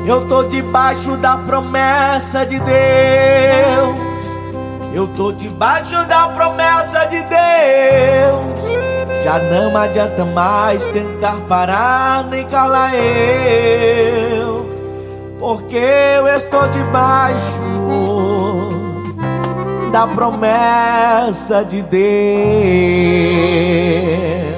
Eu tô debaixo da promessa de Deus. Eu tô debaixo da promessa de Deus. Já não adianta mais tentar parar nem calar eu, porque eu estou debaixo da promessa de Deus.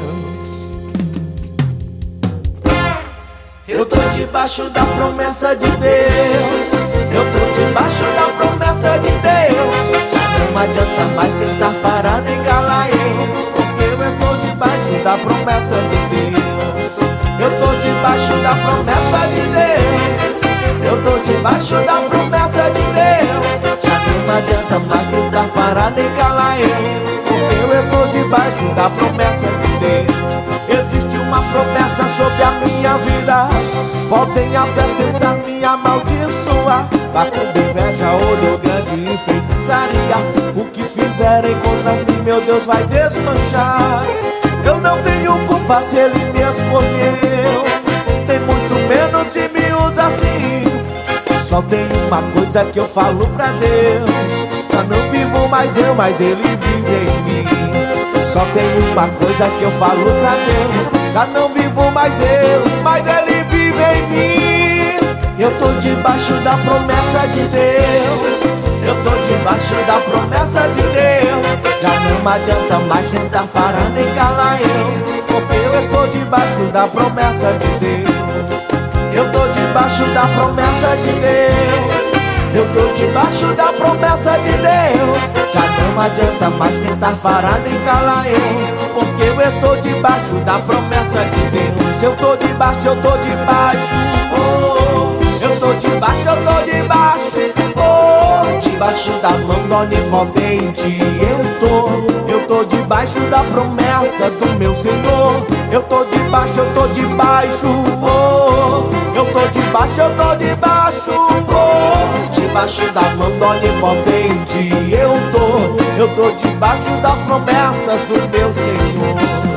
Eu tô debaixo da promessa de Deus. Eu tô debaixo da promessa de Deus. Não adianta mais tentar parar nem calar eu, porque eu estou debaixo da promessa de Deus. Eu tô debaixo da promessa de Deus. Eu tô debaixo da promessa de Deus. Já não adianta mais tentar parar nem calar eu, porque eu estou debaixo da promessa de Deus. Existe uma promessa sobre a minha vida. Podem até tentar me amaldiçoar, bater de inveja, olho grande e feitiçaria. O que fizerem contra mim, meu Deus vai desmanchar. Eu não tenho culpa se Ele me escolheu, nem muito menos se me usa assim. Só tem uma coisa que eu falo pra Deus: já não vivo mais eu, mas Ele vive em mim. Só tem uma coisa que eu falo pra Deus: já não vivo mais eu, mas Ele vive em mim. Eu tô debaixo da promessa de Deus. Eu tô debaixo da promessa de Deus. Já não adianta mais tentar parar nem calar eu, porque eu estou debaixo da promessa de Deus. Eu tô debaixo da promessa de Deus. Eu tô debaixo da promessa de Deus. Já não adianta mais tentar parar nem calar eu, porque eu estou debaixo da promessa de Deus. Eu tô debaixo, eu tô debaixo. Eu tô debaixo, eu tô debaixo. Debaixo da mão do Onipotente. Eu tô debaixo da promessa do meu Senhor. Eu tô debaixo, eu tô debaixo. Eu tô debaixo, eu tô debaixo. Debaixo da mão do Onipotente. Eu tô debaixo das promessas do meu Senhor.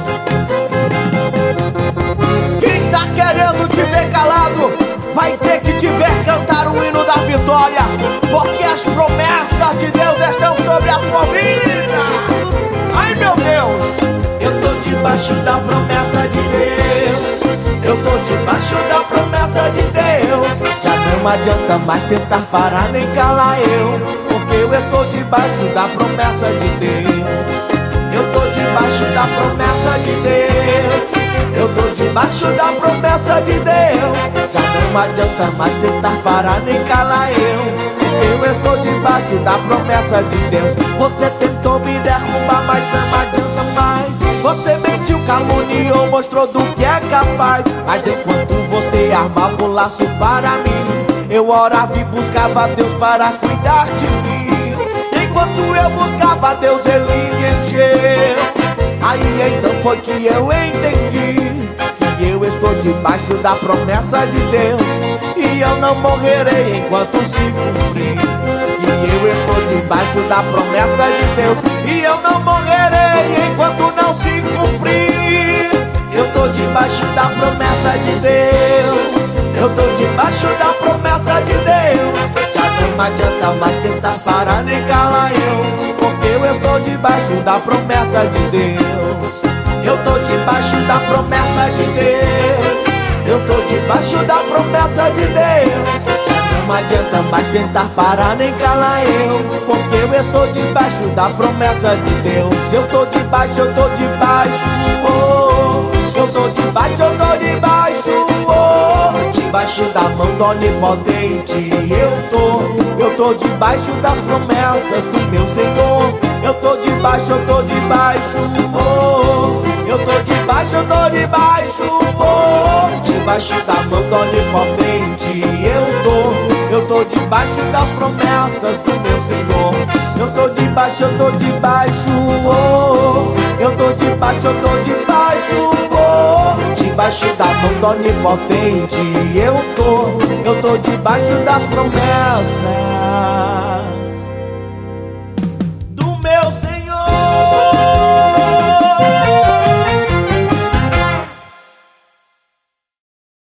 Quem tá querendo te ver calado vai ter que te ver cantar o hino da vitória, porque as promessas de Deus estão sobre a tua vida. Ai meu Deus, eu tô debaixo da promessa de Deus. Eu tô debaixo da promessa de Deus. Já não adianta mais tentar parar nem calar eu, porque eu estou debaixo da promessa de Deus. Eu tô debaixo da promessa de Deus. Eu tô debaixo da promessa de Deus. Já não adianta mais tentar parar nem calar eu, porque eu estou debaixo da promessa de Deus. Você tentou me derrubar, mas não adianta mais. Você mentiu, caluniou, mostrou do que é capaz. Mas enquanto você armava o laço para mim, eu orava e buscava Deus para cuidar de mim. Enquanto eu buscava Deus, Ele me encheu. Aí então foi que eu entendi que eu estou debaixo da promessa de Deus, e eu não morrerei enquanto se cumprir. E eu estou debaixo da promessa de Deus, e eu não morrerei enquanto não se cumprir. Eu tô debaixo da promessa de Deus. Eu tô debaixo da promessa de Deus. Já não adianta mais tentar parar nem calar eu, porque eu estou debaixo da promessa de Deus. Eu tô debaixo da promessa de Deus. Eu tô debaixo da promessa de Deus. Já não adianta mais tentar parar nem calar eu, porque eu estou debaixo da promessa de Deus. Eu tô debaixo, eu tô debaixo. Eu tô debaixo, eu tô debaixo. Debaixo da mão do Onipotente. Eu tô debaixo das promessas do meu Senhor. Eu tô debaixo, eu tô debaixo. Eu tô debaixo, eu tô debaixo. Debaixo da mão do Onipotente. Eu tô debaixo das promessas do meu Senhor. Eu tô debaixo, eu tô debaixo. Eu tô debaixo, eu tô debaixo. Debaixo da mão do Onipotente. Eu tô debaixo das promessas.